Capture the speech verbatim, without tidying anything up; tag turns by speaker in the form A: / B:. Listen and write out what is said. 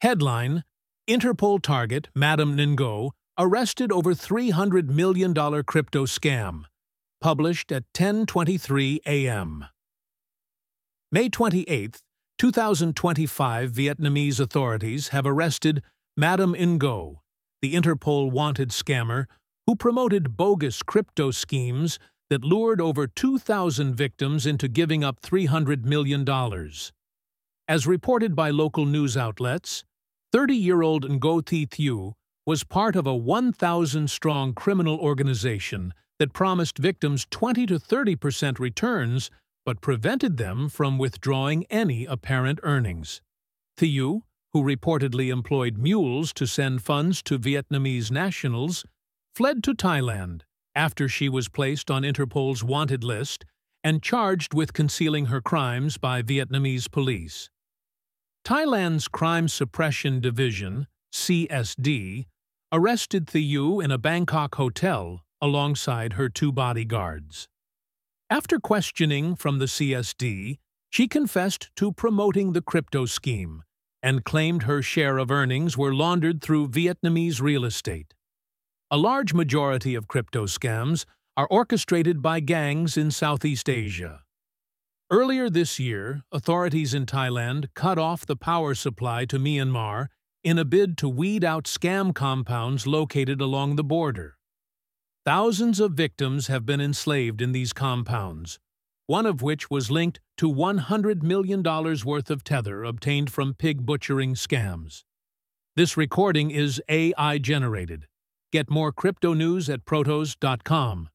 A: Headline: Interpol target Madam Ngo arrested over three hundred million dollars crypto scam. Published at ten twenty-three a m May twenty-eighth, two thousand twenty-five, Vietnamese authorities have arrested Madam Ngo, the Interpol wanted scammer who promoted bogus crypto schemes that lured over two thousand victims into giving up three hundred million dollars. As reported by local news outlets, thirty-year-old Ngo Thi Thu was part of a one thousand strong criminal organization that promised victims twenty to thirty percent returns but prevented them from withdrawing any apparent earnings. Thu, who reportedly employed mules to send funds to Vietnamese nationals, fled to Thailand after she was placed on Interpol's wanted list and charged with concealing her crimes by Vietnamese police. Thailand's Crime Suppression Division, C S D, arrested Thu in a Bangkok hotel alongside her two bodyguards. After questioning from the C S D, she confessed to promoting the crypto scheme and claimed her share of earnings were laundered through Vietnamese real estate. A large majority of crypto scams are orchestrated by gangs in Southeast Asia. Earlier this year, authorities in Thailand cut off the power supply to Myanmar in a bid to weed out scam compounds located along the border. Thousands of victims have been enslaved in these compounds, one of which was linked to one hundred million dollars worth of tether obtained from pig butchering scams. This recording is A I generated. Get more crypto news at protos dot com.